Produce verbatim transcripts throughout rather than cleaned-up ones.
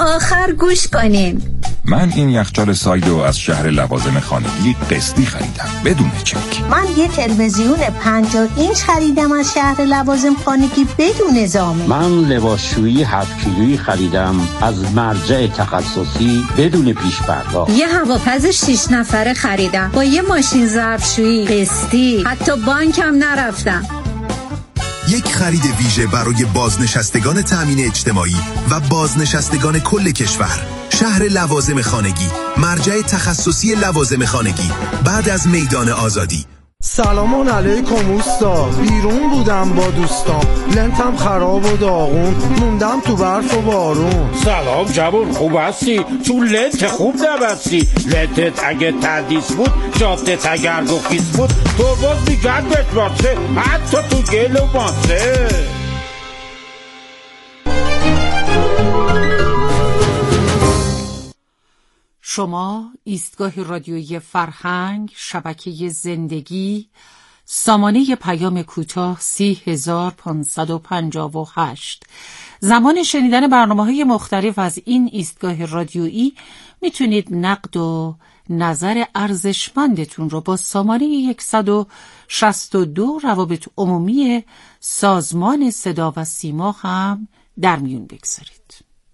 آخر گوش کنین. من این یخچال سایدو از شهر لوازم خانگی قسطی خریدم بدون چک. من یه تلویزیون پنجاه اینچ خریدم از شهر لوازم خانگی بدون زامن. من لباسشویی هفت کیلویی خریدم از مرجع تخصصی بدون پیش پرداخت. یه هواپز شش نفره خریدم با یه ماشین ظرفشویی قسطی، حتی بانکم نرفتم. یک خرید ویژه برای بازنشستگان تامین اجتماعی و بازنشستگان کل کشور. شهر لوازم خانگی، مرجع تخصصی لوازم خانگی، بعد از میدان آزادی. سلام علیکم اوستا، بیرون بودم با دوستام، لنتم خراب و داغون، موندم تو برف و بارون. سلام جوون، خوب هستی؟ تو لنت خوب نبستی. لنتت اگه تردیس بود، جادت اگر رخیص بود، تو باز میگرد بتباته، حتی تو گل و ماسه. شما ایستگاه رادیویی فرهنگ، شبکه زندگی، سامانه پیام کوتاه سی هزار پانصد و پنجاه و هشت. زمان شنیدن برنامه‌های مختلف از این ایستگاه رادیویی میتونید نقد و نظر ارزشمندتون رو با سامانه صد و شصت و دو روابط عمومی سازمان صدا و سیما هم در میون بگذارید.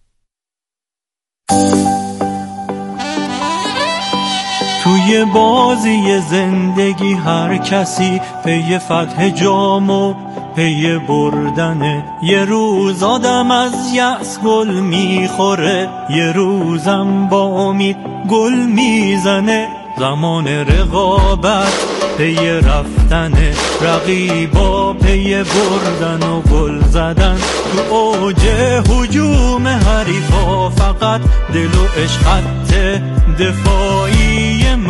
توی بازی زندگی هر کسی پی فتح جام و پی بردنه. یه روز آدم از یأس گل میخوره، یه روزم با امید گل میزنه. زمان رقابت پی رفتنه، رقیبا پی بردن و گل زدن. تو اوج هجوم حریفا فقط دل و عشقت دفاعی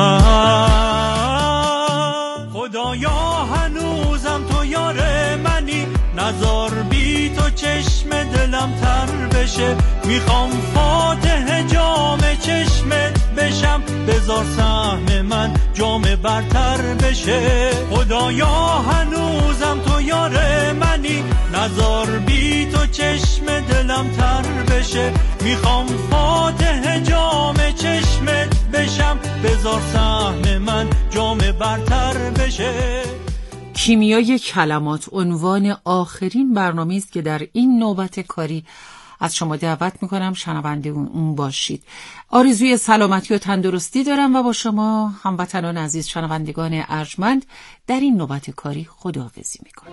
من. خدایا هنوزم تو یار منی، نزار بی تو چشم دلم تر بشه. میخوام فاتح جام چشمت بشم، بذار سهم من جام برتر بشه. خدایا هنوزم تو یار منی، نزار بی تو چشم دلم تر بشه. میخوام فاتح جام چشمت بشم، بذار سهم من جام برتر بشه. کیمیای کلمات عنوان آخرین برنامه است که در این نوبت کاری از شما دعوت میکنم شنونده اون باشید. آرزوی سلامتی و تندرستی دارم و با شما هموطنان عزیز شنوندگان ارجمند در این نوبت کاری خداحافظی میکنم.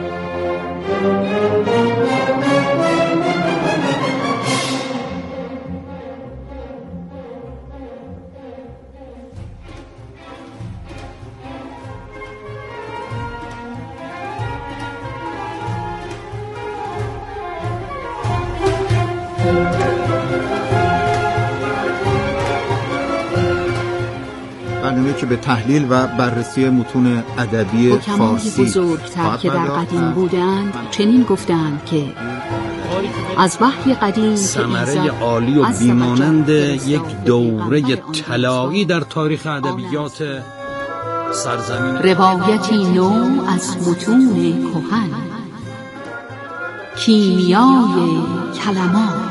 برنامه که به تحلیل و بررسی متون ادبی فارسی بزرگتر که در قدیم بودند چنین گفتند که از وحی قدیم ثمره عالی و بیمانند یک دوره طلایی در تاریخ ادبیات سرزمین، روایتی نو از متون کهن، کیمیای کلمات.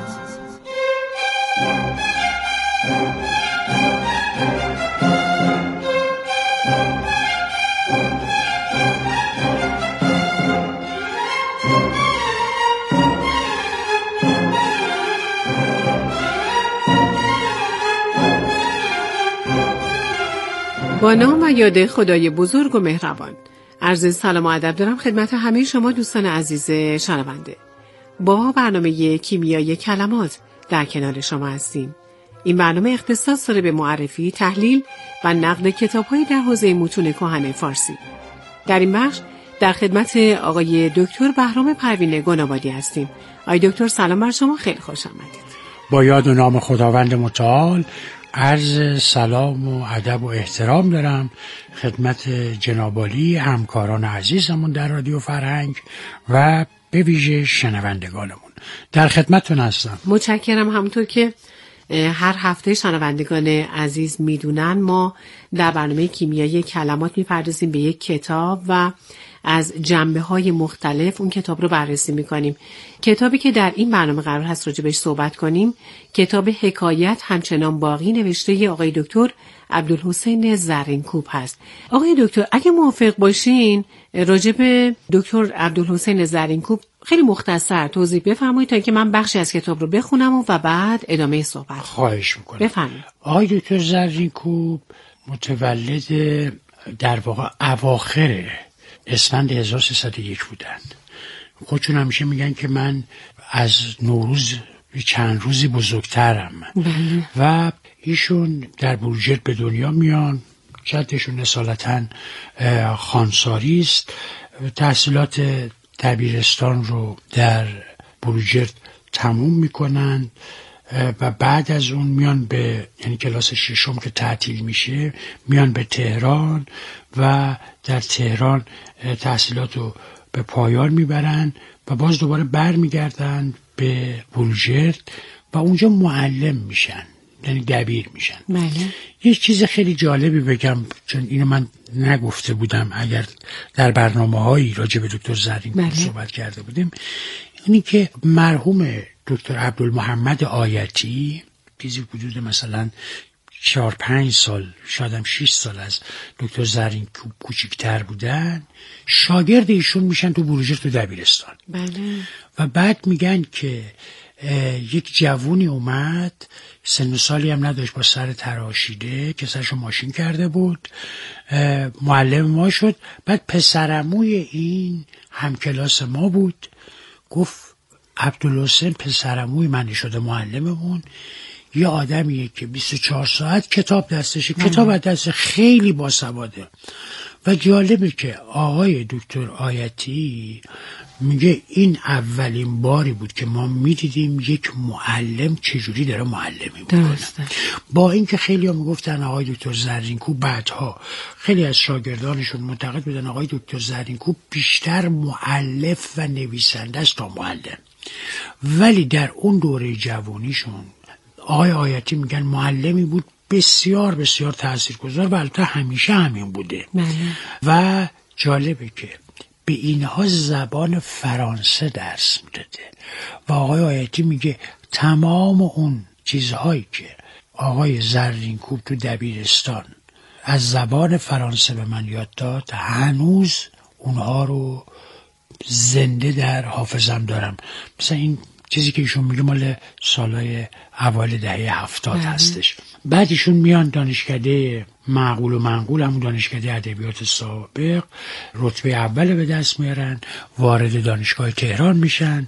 با نام و یاد خدای بزرگ و مهربان، عرض سلام و ادب دارم خدمت همه شما دوستان عزیز شنونده. با برنامه کیمیای کلمات در کنار شما هستیم. این برنامه اختصاص داره به معرفی، تحلیل و نقد کتاب‌های در حوزه متون کهن فارسی. در این بخش در خدمت آقای دکتر بهرام پروین گنابادی هستیم. آقای دکتر سلام بر شما، خیلی خوش آمدید. با یاد و نام خداوند متعال عرض سلام و ادب و احترام دارم خدمت جناب عالی همکاران عزیزمون در رادیو فرهنگ و به ویژه شنوندگانمون. در خدمتتون هستم. متشکرم. همونطور که هر هفته شنوندگان عزیز میدونن، ما در برنامه کیمیای کلمات میپردازیم به یک کتاب و از جنبه‌های مختلف اون کتاب رو بررسی می‌کنیم. کتابی که در این برنامه قرار هست راجع بهش صحبت کنیم، کتاب حکایت همچنان باقی نوشته آقای دکتر عبدالحسین زرینکوب هست. آقای دکتر اگه موافق باشین راجع به دکتر عبدالحسین زرینکوب خیلی مختصر توضیح بفرمایید تا اینکه من بخشی از کتاب رو بخونم و بعد ادامه صحبت. خواهش میکنم. بفرمایید. آقای دکتر زرینکوب متولد در واقع اواخر اسفند هزار و سیصد و یک بودند. خودشون همیشه میگن که من از نوروز چند روزی بزرگترم. بله. و ایشون در بروجرد به دنیا میان. جدشون اصالتا خانساری است. تحصیلات دبیرستان رو در بروجرد تموم میکنن و بعد از اون میان به یعنی کلاس ششم که تعطیل میشه میان به تهران و در تهران تحصیلات رو به پایان میبرن و باز دوباره بر میگردن به بروجرد و اونجا معلم میشن، یعنی دبیر میشن. بله. یک چیز خیلی جالبی بگم چون اینو من نگفته بودم اگر در برنامه هایی راجع به دکتر زرینکوب بله. صحبت کرده بودیم، اینی که مرحوم دکتر عبدالمحمد آیتی چیزی حدود مثلا چهار پنج سال شاید هم شش سال از دکتر زرینکوب کوچکتر بودن، شاگرد ایشون میشن تو بروجرد تو دبیرستان. بله. و بعد میگن که یک جوونی اومد سن و سالی هم نداشت با سر تراشیده که سرشو ماشین کرده بود، معلم ما شد. بعد پسرعموی این همکلاس ما بود، گفت عبدالحسین پسرعموی من شده معلممون، یه آدمیه که بیست و چهار ساعت کتاب دستشه، کتاب از دست، خیلی باسواده. و جالبه که آقای دکتر آیتی میگه این اولین باری بود که ما میدیدیم یک معلم چجوری داره معلمی میکنه. با اینکه خیلی ها میگفتن آقای دکتر زرینکوب بعدها خیلی از شاگردانشون معتقد بودن آقای دکتر زرینکوب بیشتر مؤلف و نویسنده است تا معلم، ولی در اون دوره جوانیشون آقای آیتی میگن معلمی بود بسیار بسیار تاثیرگذار و البته همیشه همین بوده. بله. و جالبه که به اینها زبان فرانسه درس میداده و آقای آیتی میگه تمام اون چیزهایی که آقای زرینکوب تو دبیرستان از زبان فرانسه به من یاد داد هنوز اونها رو زنده در حافظم دارم. مثلا این چیزی که ایشون میگه مال سالهای اول دهه هفتاد هستش. بعد ایشون میان دانشکده معقول و منقول، همون دانشکده ادبیات سابق، رتبه اول به دست میارن، وارد دانشگاه تهران میشن،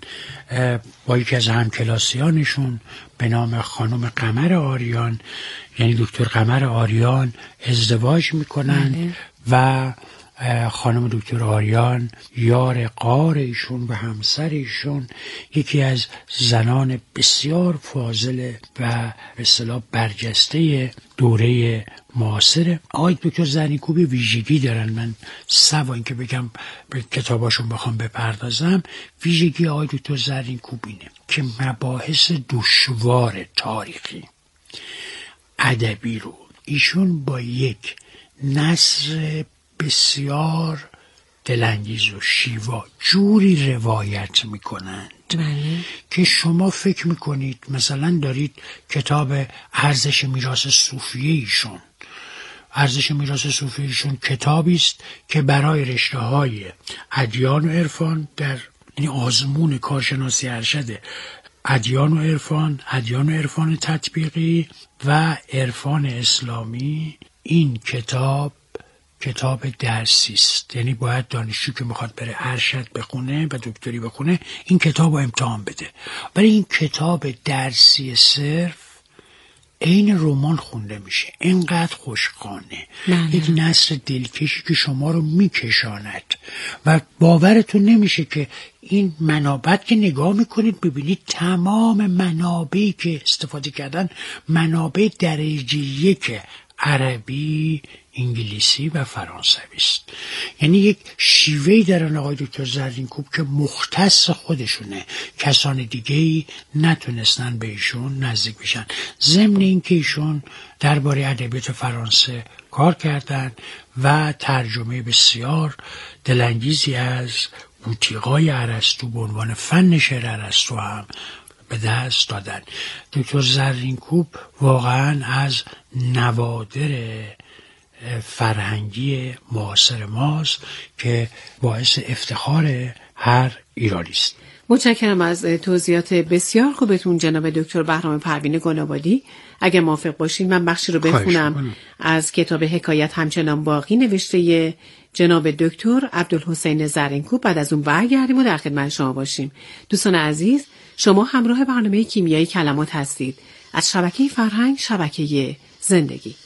با یکی از همکلاسیانشون به نام خانم قمر آریان یعنی دکتر قمر آریان ازدواج میکنن و خانم دکتر آریان یار غار ایشون و همسر ایشون یکی از زنان بسیار فاضل و به اصطلاح برجسته دوره معاصره. آقای دکتر زرینکوب ویژگی دارن، من سوا اینکه بگم به کتاباشون بخوام بپردازم، ویژگی آقای دکتر زرینکوب اینه که مباحث دشوار تاریخی ادبی رو ایشون با یک نثر بسیار دلانگیز و شیوا جوری روایت میکنند که شما فکر میکنید مثلا دارید کتاب ارزش میراث صوفیه ایشون. ارزش میراث صوفیه ایشون کتابی است که برای رشته های ادیان و عرفان در یعنی آزمون کارشناسی ارشد ادیان و عرفان، ادیان و عرفان تطبیقی و عرفان اسلامی، این کتاب کتاب درسی است. یعنی باید دانشجو که میخواد بره ارشد بخونه و دکتری بخونه این کتاب رو امتحان بده. ولی این کتاب درسی صرف عین رمان خونده میشه، اینقدر خوشخانه، یک نثر دلکشی که شما رو میکشاند و باورتون نمیشه که این منابع که نگاه میکنید ببینید تمام منابعی که استفاده کردن منابع درجه یک عربی، انگلیسی و فرانسوی است. یعنی یک شیوهی دارن آقای دکتر زرینکوب که مختص خودشونه، کسان دیگه‌ای نتونستن به ایشون نزدیک بشن. ضمن اینکه ایشون درباره ادبیات فرانسه کار کردن و ترجمه بسیار دلانگیزی از بوتیقای ارسطو به عنوان فن شعر ارسطو هم به دست دادن. دکتر زرینکوب واقعا از نوادر فرهنگی معاصر ماست که باعث افتخار هر ایرانی است. متشکرم از توضیحات بسیار خوبتون جناب دکتر بهرام پروین گنابادی. اگر موافق باشین من بخشی رو بخونم از کتاب حکایت همچنان باقی نوشته جناب دکتر عبدالحسین زرینکوب، بعد از اون برگردیم و در خدمت شما باشیم. دوستان عزیز، شما همراه برنامه کیمیای کلمات هستید از شبکه فرهنگ، شبکه زندگی.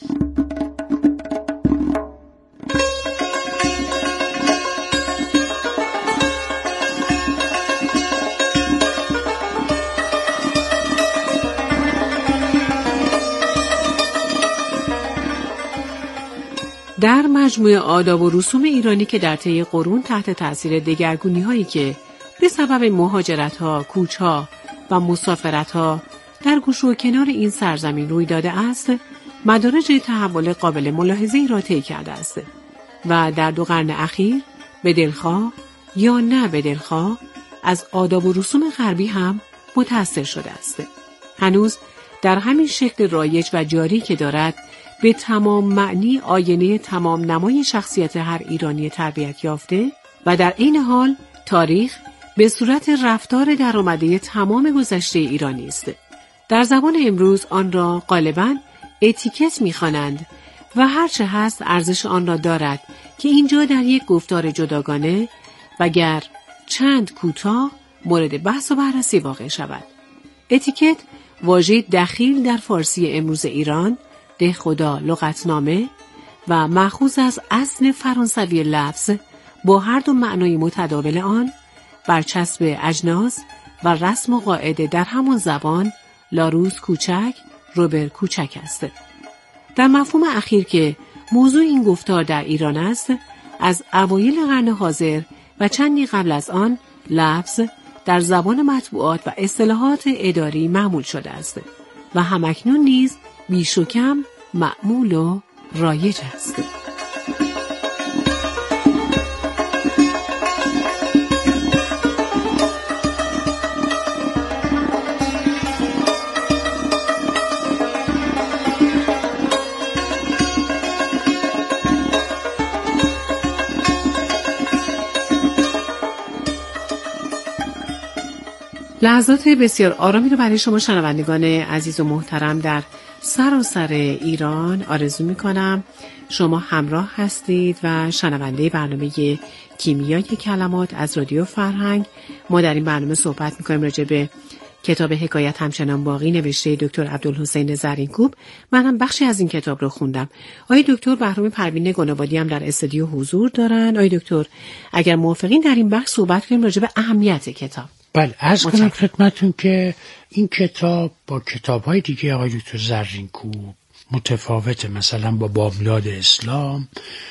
در مجموعه آداب و رسوم ایرانی که در طی قرون تحت تاثیر دگرگونی‌هایی که به سبب مهاجرت‌ها، کوچ‌ها و مسافرت‌ها در گوشه و کنار این سرزمین روی داده است، مدارج تحول قابل ملاحظه‌ای را طی کرده است و در دو قرن اخیر به دلخواه یا نه به دلخواه از آداب و رسوم غربی هم متأثر شده است. هنوز در همین شکل رایج و جاری که دارد، به تمام معنی آینه تمام نمای شخصیت هر ایرانی تربیت یافته و در این حال تاریخ به صورت رفتار در آمده تمام گذشته ایرانی است. در زبان امروز آن را غالباً اتیکت می‌خوانند و هرچه هست ارزش آن را دارد که اینجا در یک گفتار جداگانه و گر چند کوتاه مورد بحث و بررسی واقع شود. اتیکت واژه دخیل در فارسی امروز ایران، ده خدا لغتنامه و مأخوذ از اصل فرانسوی لفظ با هر دو معنای متداول آن، برچسب اجناس و رسم و قاعده در همان زبان، لاروز کوچک، روبر کوچک است. در مفهوم اخیر که موضوع این گفتار در ایران است، از اوایل قرن حاضر و چندی قبل از آن لفظ در زبان مطبوعات و اصطلاحات اداری معمول شده است و همکنون نیز بیش و کم معمول و رایج است. لحظات بسیار آرامی رو برای شما شنوندگان عزیز و محترم در سراسر ایران آرزو می‌کنم. شما همراه هستید و شنونده برنامه کیمیای کلمات از رادیو فرهنگ. ما در این برنامه صحبت می‌کنیم راجع به کتاب حکایت همچنان باقی نوشته دکتر عبدالحسین زرینکوب. من هم بخشی از این کتاب رو خوندم. آقای دکتر بهرام پروین گنابادی هم در استودیو حضور دارن. آقای دکتر اگر موافقین در این بخش صحبت کنیم راجع به اهمیت کتاب. بله، عرض کنم خدمتون که این کتاب با کتاب‌های دیگه آقای دکتر زرینکوب متفاوته. مثلا با بامداد اسلام،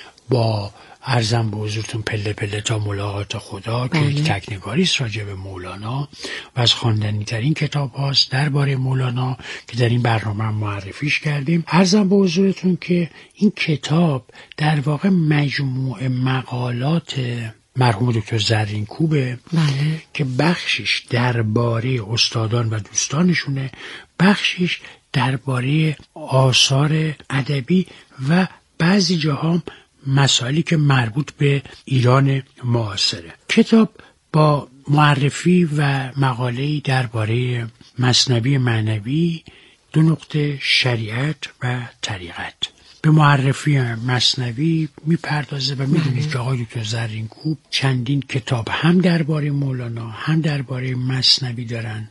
با عرضم به حضورتون پله پله تا ملاقات خدا که یک تکنگاریست راجع به مولانا و از خواندنی ترین کتاب هاست درباره مولانا که در این برنامه هم معرفیش کردیم. عرضم به حضورتون که این کتاب در واقع مجموعه مقالات مرحوم دکتر زرینکوبه بله. که بخشش درباره استادان و دوستانشونه، بخشش درباره آثار ادبی و بعضی جاها مسائلی که مربوط به ایران معاصره. کتاب با معرفی و مقاله‌ای درباره مثنوی معنوی، دو نقطه شریعت و طریقت. به معرفی مثنوی میپردازه و میدونید که آقای دکتر زرینکوب چندین کتاب هم درباره مولانا هم درباره مثنوی دارن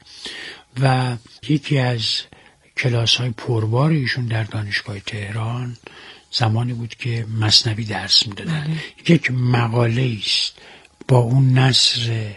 و یکی از کلاس‌های پربار ایشون در دانشگاه تهران زمانی بود که مثنوی درس میدادن. یک مقاله است با اون نثر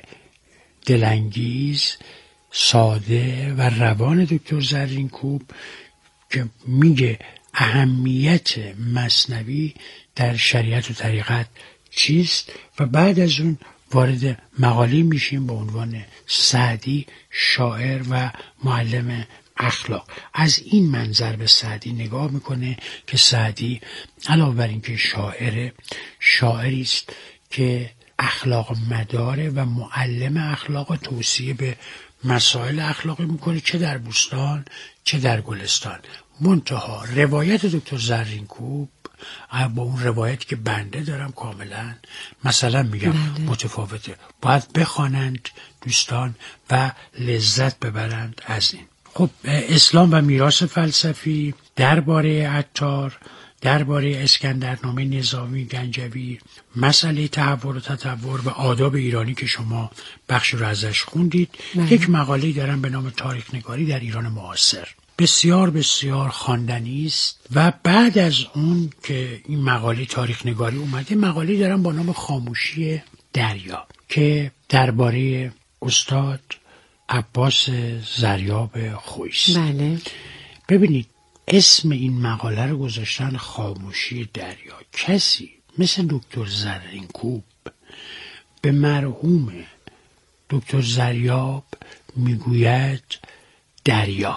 دلانگیز، ساده و روان دکتر زرینکوب که میگه اهمیت مثنوی در شریعت و طریقت چیست و بعد از اون وارد مقاله میشیم با عنوان سعدی شاعر و معلم اخلاق. از این منظر به سعدی نگاه میکنه که سعدی علاوه بر اینکه شاعر شاعری است که اخلاق مداره و معلم اخلاق، توصیه به مسائل اخلاقی میکنه چه در بوستان چه در گلستان. منتها روایت دکتر زرینکوب با اون روایتی که بنده دارم کاملا مثلا میگم بنده. متفاوته. باید بخوانند دوستان و لذت ببرند از این. خب اسلام و میراث فلسفی، درباره عطار، درباره اسکندرنامه نظامی گنجوی، مسئله تحور و تطور و آداب ایرانی که شما بخش رو ازش خوندید. بله. یک مقاله دارم به نام تاریخ نگاری در ایران معاصر، بسیار بسیار خواندنی است. و بعد از اون که این مقاله تاریخ نگاری اومده، مقاله دارم با نام خاموشی دریا که درباره استاد عباس زریاب خویست. بله. ببینید اسم این مقاله رو گذاشتن خاموشی دریا. کسی مثل دکتر زرینکوب به مرحوم دکتر زریاب میگوید دریا.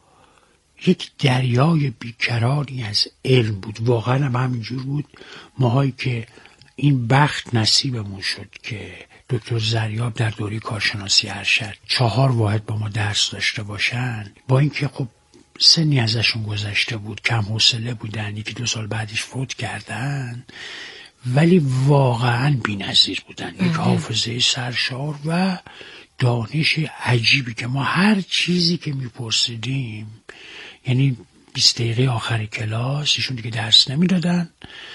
یک دریای بیکرانی از علم بود. واقعا هم همینجور بود. ماهایی که این بخت نصیبمون شد که دکتر زریاب در دوره کارشناسی ارشد چهار واحد با ما درس داشته باشن، با اینکه خب سنی ازشون گذشته بود، کم حوصله بودن، یکی دو سال بعدش فوت کردن، ولی واقعا بی‌نظیر بودن. یک حافظه سرشار و دانش عجیبی که ما هر چیزی که میپرسیدیم، یعنی بیست دقیقه آخر کلاس ایشون دیگه درس نمیدادن،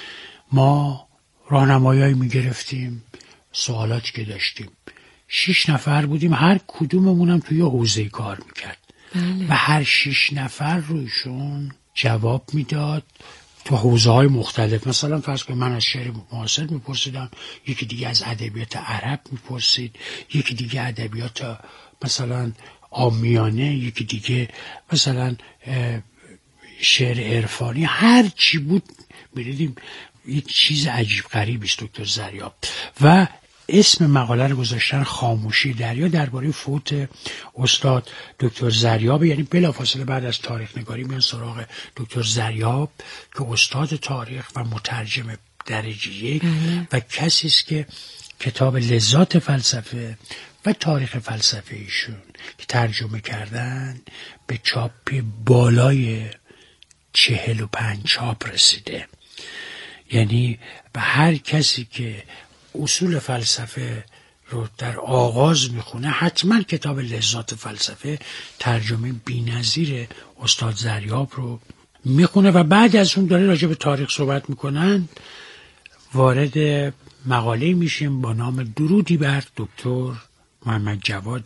ما راهنمایی میگرفتیم، سوالاتی که داشتیم شش نفر بودیم، هر کدوممونم توی حوزه کار میکرد. بله. و هر شش نفر رویشون جواب میداد تو حوزه های مختلف. مثلا فرض کنید من از شعر معاصر میپرسیدم، یکی دیگه از ادبیات عرب میپرسید، یکی دیگه ادبیات مثلا عامیانه، یکی دیگه مثلا شعر عرفانی. هر چی بود می‌دیدیم. یک چیز عجیب غریبی است دکتر زریاب. و اسم مقاله رو گذاشتن خاموشی دریا، درباره فوت استاد دکتر زریاب. یعنی بلافاصله بعد از تاریخ نگاری میان سراغ دکتر زریاب که استاد تاریخ و مترجم درجه یک و کسی است که کتاب لذات فلسفه و تاریخ فلسفه ایشون که ترجمه کردن به چاپ بالای چهل و پنج چاپ رسیده. یعنی به هر کسی که اصول فلسفه رو در آغاز میخونه حتما کتاب لذات فلسفه ترجمه بی‌نظیر استاد زریاب رو میخونه و بعد از اون داره راجع به تاریخ صحبت میکنن. وارد مقاله میشیم با نام درودی بر دکتر محمد جواد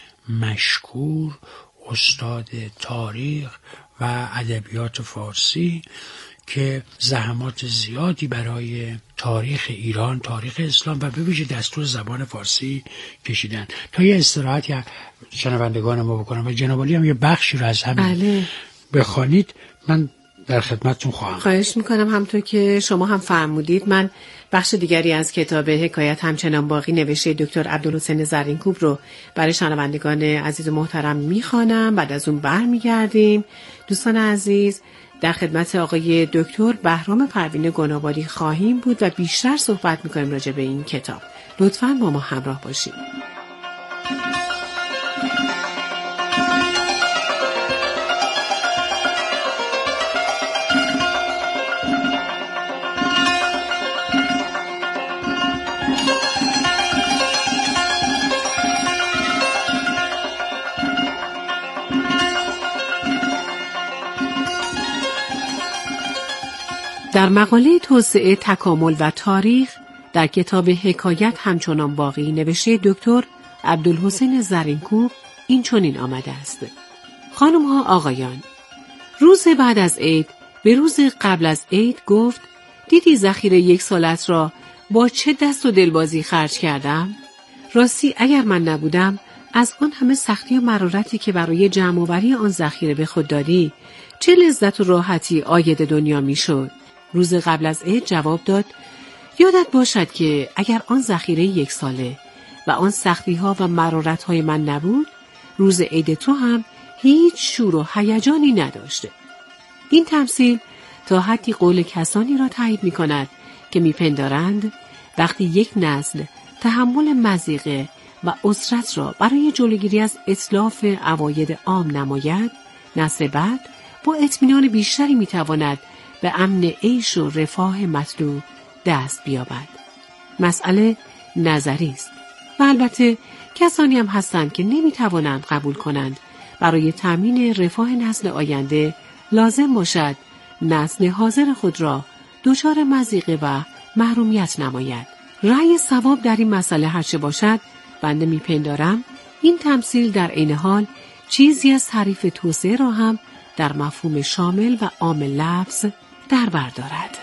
مشکور، استاد تاریخ و ادبیات فارسی که زحمات زیادی برای تاریخ ایران، تاریخ اسلام و به ویژه دستور زبان فارسی کشیدن. تا یه استراحت یا شنوندگان ما بکنم و جناب عالی هم یه بخشی رو از همین بله. بخوانید، من در خدمتتون خواهم. خواهش میکنم. همونطور که شما هم فرمودید، من بخش دیگری از کتاب حکایت همچنان باقی نوشته دکتر عبدالحسین زرینکوب رو برای شنوندگان عزیز و محترم میخوانم. بعد از اون برمیگردیم. دوستان عزیز، در خدمت آقای دکتر بهرام پروین گنابادی خواهیم بود و بیشتر صحبت میکنیم راجع به این کتاب. لطفاً با ما همراه باشید. در مقاله توسعه تکامل و تاریخ در کتاب حکایت همچنان باقی نوشته دکتر عبدالحسین زرینکوب این چنین آمده است: خانم ها آقایان، روز بعد از عید به روز قبل از عید گفت دیدی ذخیره یک سالت را با چه دست و دلبازی خرج کردم؟ راستی اگر من نبودم از آن همه سختی و مرارتی که برای جمع‌آوری آن ذخیره به خود داری، چه لذت و راحتی عاید دنیا میشد؟ روز قبل از عید جواب داد: یادت باشد که اگر آن ذخیره یک ساله و آن سختی‌ها و مرارت‌های من نبود، روز عید تو هم هیچ شور و هیجانی نداشته. این تمثیل تا حدی قول کسانی را تایید می‌کند که می‌پندارند وقتی یک نسل تحمل مضیقه و اسرت را برای جلوگیری از اتلاف عواید عام نماید، نسل بعد با اطمینان بیشتری می‌تواند به امن عیش و رفاه مطلوب دست بیابد. مسئله نظری است و البته کسانی هم هستند که نمی‌توانند قبول کنند برای تامین رفاه نسل آینده لازم باشد نسل حاضر خود را دچار مضیقه و محرومیت نماید. رأی صواب در این مسئله هرچه باشد، بنده میپندارم این تمثیل در عین حال چیزی از تعریف توسعه را هم در مفهوم شامل و عام لفظ در بر دارد.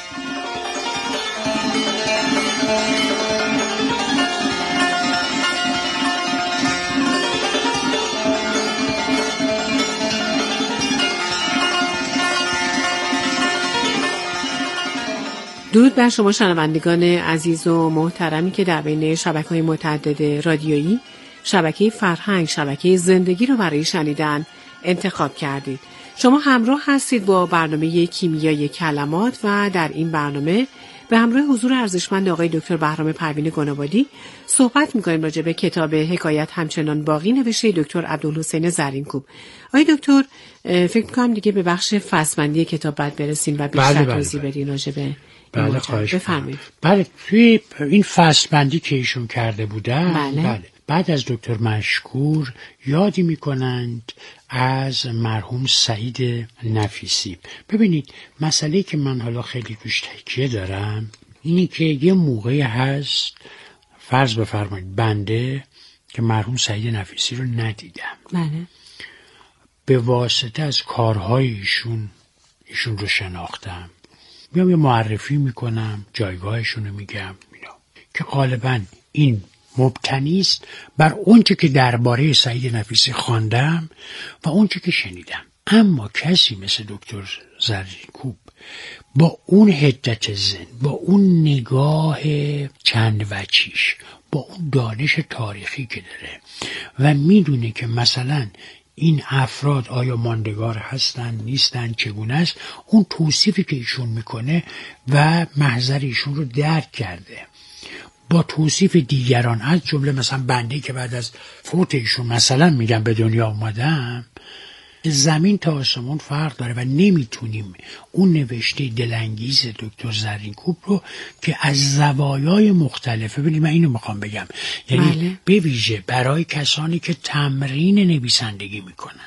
درود بر شما شنوندگان عزیز و محترمی که در بین شبکه‌های متعدد رادیویی شبکه فرهنگ، شبکه زندگی رو برای شنیدن انتخاب کردید. شما همراه هستید با برنامه کیمیای کلمات و در این برنامه به همراه حضور ارزشمند آقای دکتر بهرام پروین گنابادی صحبت می‌کنیم راجع به کتاب حکایت همچنان باقی نوشته دکتر عبدالحسین زرینکوب. آقای دکتر، فکر می‌کنم دیگه به بخش فصل‌بندی کتاب بعد برسیم و بیشتر توضیح بدین راجع به بله خواهش بفرمایید. بله توی این فصل بندی که ایشون کرده بودن بله. بله بعد از دکتر مشکور یادی میکنند از مرحوم سعید نفیسی. ببینید مسئله که من حالا خیلی توش تکیه دارم اینی که یه موقعی هست فرض بفرمایید بنده که مرحوم سعید نفیسی رو ندیدم، بله به واسطه از کارهای ایشون ایشون رو شناختم، میام یه معرفی میکنم، جایگاهشون رو میگم اینا که غالبا این مبتنی است بر اونچه که درباره سعید نفیسی خواندم و اونچه که شنیدم. اما کسی مثل دکتر زرینکوب با اون حدت ذهن، با اون نگاه چند وجهیش، با اون دانش تاریخی که داره و میدونه که مثلا این افراد آیا ماندگار هستن نیستن چگونه است، اون توصیفی که ایشون میکنه و محضر ایشون رو درک کرده با توصیف دیگران، از جمله مثلا بنده که بعد از فوت ایشون مثلا میگم به دنیا اومدم، زمین تا آسمون فرق داره و نمیتونیم اون نوشته دلانگیز دکتر زرینکوب رو که از زوایای مختلفه، ببینید من اینو میخوام بگم، یعنی بله. به ویژه برای کسانی که تمرین نویسندگی میکنند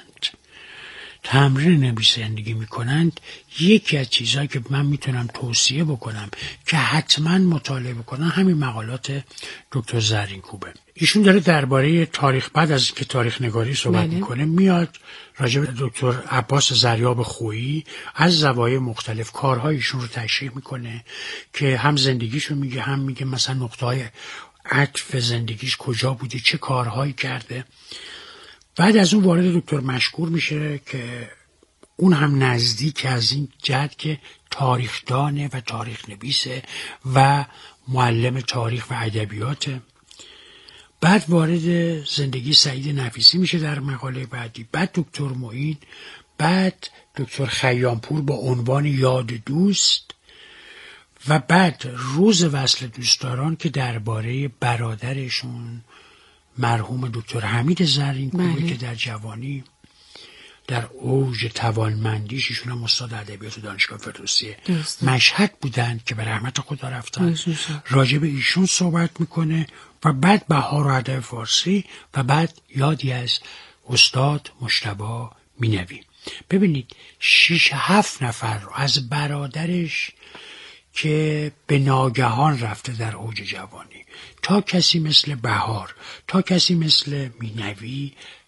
تمرین نویسندگی میکنند یکی از چیزهایی که من میتونم توصیه بکنم که حتما مطالعه بکنن همین مقالات دکتر زرینکوبه. ایشون داره درباره تاریخ، بعد از که تاریخ نگاری صحبت بله. میکنه، میاد راجع به دکتر عباس زریاب خویی از زوایای مختلف کارهایشون رو تشریح میکنه که هم زندگیشو میگه هم میگه مثلا نقطه‌های عطف زندگیش کجا بوده، چه کارهایی کرده. بعد از اون وارد دکتر مشکور میشه که اون هم نزدیک از این جهت که تاریخدانه و تاریخ نویسه و معلم تاریخ و ادبیاته. بعد وارد زندگی سعید نفیسی میشه در مقاله بعدی، بعد دکتر معین، بعد دکتر خیامپور با عنوان یاد دوست و بعد روز وصل دوستداران که درباره برادرشون مرحوم دکتر حمید زرینکوبه که در جوانی در اوج توانمندیش، ایشون هم استاد ادبیات دانشگاه فردوسی مشهد بودند که به رحمت خدا رفتن، راجع به ایشون صحبت میکنه و بعد بهار و ادب فارسی و بعد یادی از استاد مجتبی مینوی. ببینید شیش هفت نفر رو از برادرش که به ناگهان رفته در اوج جوانی تا کسی مثل بهار تا کسی مثل مینوی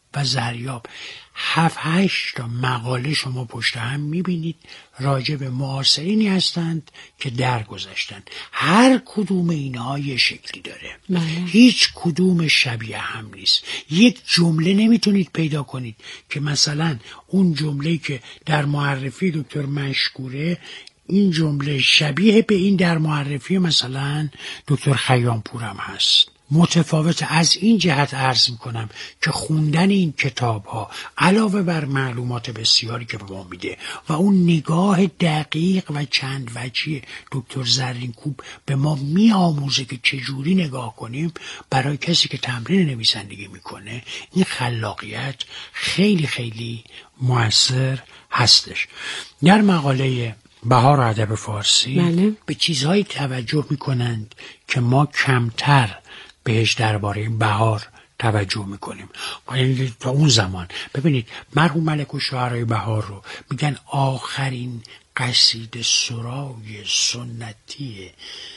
و زریاب هفت هشت تا مقاله شما پشت هم میبینید راجع به معاصرینی هستند که درگذشتن. هر کدوم اینها یه شکلی داره. مه. هیچ کدوم شبیه هم نیست. یک جمله نمیتونید پیدا کنید که مثلا اون جمله‌ای که در معرفی دکتر مشکوره این جمله شبیه به این در معرفی مثلا دکتر خیامپور هم هست. متفاوت. از این جهت عرض میکنم که خوندن این کتاب ها علاوه بر معلومات بسیاری که به ما میده و اون نگاه دقیق و چند وجهی دکتر زرینکوب به ما میآموزه که چجوری نگاه کنیم، برای کسی که تمرین نویسندگی میکنه این خلاقیت خیلی خیلی مؤثر هستش. در مقاله بهار ادب فارسی بله. به چیزهایی توجه میکنند که ما کمتر بهش درباره بهار توجه میکنیم. یعنی تا اون زمان ببینید مرحوم ملک الشعرای بهار رو میگن آخرین قصیده سرای سنتی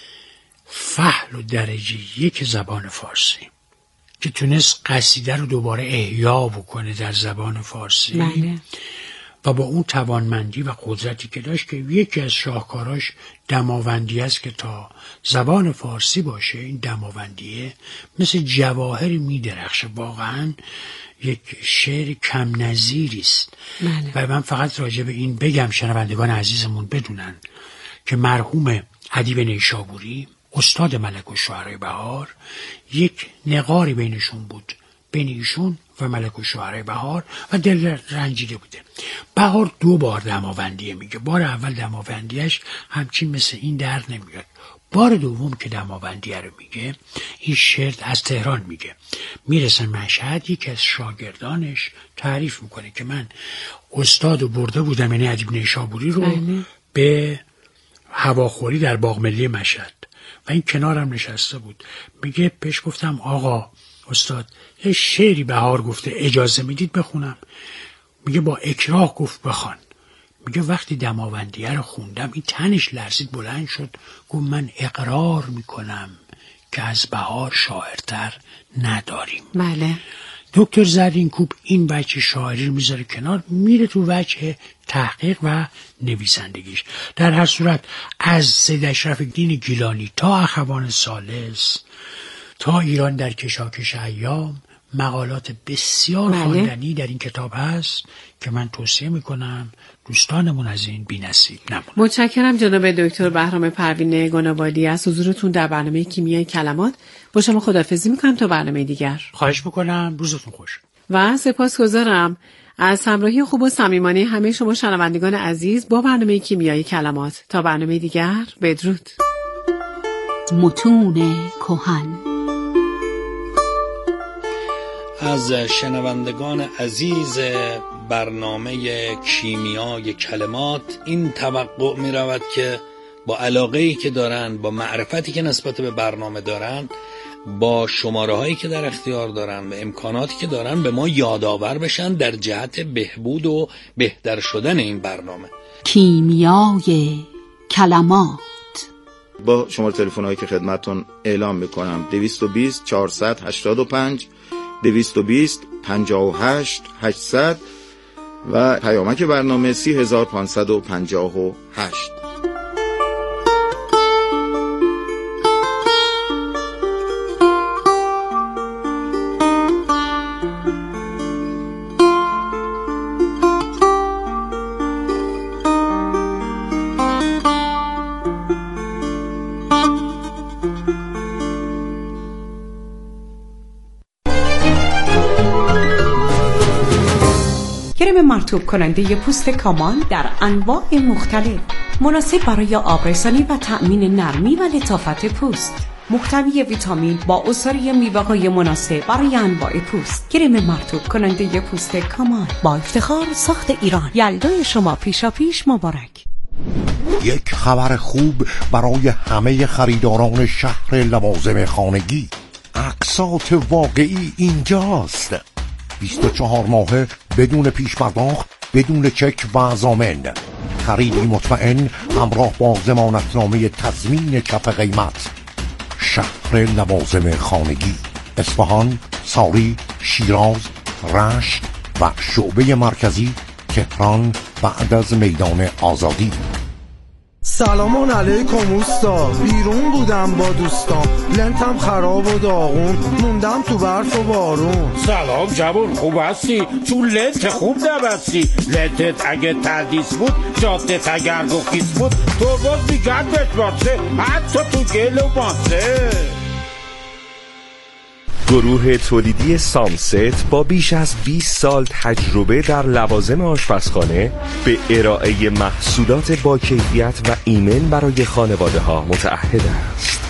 فحل و درجه یک زبان فارسی که تونست قصیده رو دوباره احیا بکنه در زبان فارسی بله. و با اون توانمندی و قدرتی که داشت که یکی از شاهکاراش دماوندی است که تا زبان فارسی باشه این دماوندیه مثل جواهری میدرخشه. واقعا یک شعر کم نظیری است. و من فقط راجع به این بگم شنوندگان عزیزمون بدونن که مرحوم ادیب نیشابوری استاد ملک الشعرای بهار یک نقاری بینشون بود، بین ایشون و ملک الشعرای بهار، و دل رنجیده بوده. بهار دو بار دماوندیه میگه. بار اول دماوندیش همچین مثل این در نمیاد. بار دوم که دماوندیه رو میگه این شعر از تهران میگه. میرسه مشهد، یکی از شاگردانش تعریف میکنه که من استاد و برده بودم، یعنی ادیب نیشابوری رو بله. به هواخوری در باغ ملی مشهد و این کنارم نشسته بود. میگه پیش گفتم آقا استاد یه شعری بهار گفته اجازه میدید بخونم؟ میگه با اکراه گفت بخوان. میگه وقتی دماوندیه رو خوندم این تنش لرزید، بلند شد گفت من اقرار میکنم که از بهار شاعرتر نداریم. بله. دکتر زرینکوب این وجه شاعری رو میذاره کنار، میره تو وجه تحقیق و نویسندگیش. در هر صورت از سید اشرف‌الدین گیلانی تا اخوان ثالث تا ایران در کشاکش ایام مقالات بسیار بله. خواندنی در این کتاب هست که من توصیه میکنم دوستانمون از این بی‌نصیب نمونن. متشکرم جناب دکتر بهرام پروین گنابادی از حضورتون در برنامه کیمیای کلمات. با شما خداحافظی میکنم تا برنامه دیگر. خواهش میکنم، روزتون خوش. و سپاسگزارم از همراهی خوب و صمیمانه همه شما شنوندگان عزیز با برنامه کیمیای کلمات. تا برنامه دیگر بدرود. متون کهن. از شنوندگان عزیز برنامه کیمیای کلمات این توقع می رود که با علاقه‌ای که دارند، با معرفتی که نسبت به برنامه دارند، با شماره هایی که در اختیار دارند و امکاناتی که دارند به ما یادآور بشن در جهت بهبود و بهتر شدن این برنامه. کیمیای کلمات. با شماره تلفن هایی که خدمتتون اعلام میکنم دویست و بیست چهارصد هشتاد و پنج دویست و بیست پنجاه و هشت هشتصد و پیامک برنامه سی هزار پانصد و پنجاه و هشت. کرم مرطوب کننده پوست کامان در انواع مختلف، مناسب برای آبرسانی و تأمین نرمی و لطافت پوست، محتوی ویتامین با عصاره میوه‌های مناسب برای انواع پوست. کرم مرطوب کننده پوست کامان با افتخار ساخت ایران. یلدای شما پیشا پیش مبارک. یک خبر خوب برای همه خریداران شهر لوازم خانگی. اقساط واقعی اینجاست. بیست و چهار ماهه بدون پیش پرداخت، بدون چک و ضامن. خریدی مطمئن همراه با ضمانتنامه تضمین کف قیمت. شهر لوازم خانگی، اصفهان، ساری، شیراز، رشت و شعبه مرکزی تهران بعد از میدان آزادی. سلام علیکم اوستا، بیرون بودم با دوستان، لنتم خراب و داغون، موندم تو برف و بارون. سلام جوان، خوب هستی؟ چون لنت خوب نبستی. لنتت اگه تردیس بود، جادت اگر گفیس بود، تو باز میگرد بتبارسه، حتی تو گل و بانسه. گروه تولیدی سامست با بیش از بیست سال تجربه در لوازم آشپزخانه به ارائه محصولات با کیفیت و ایمن برای خانواده ها متعهد است.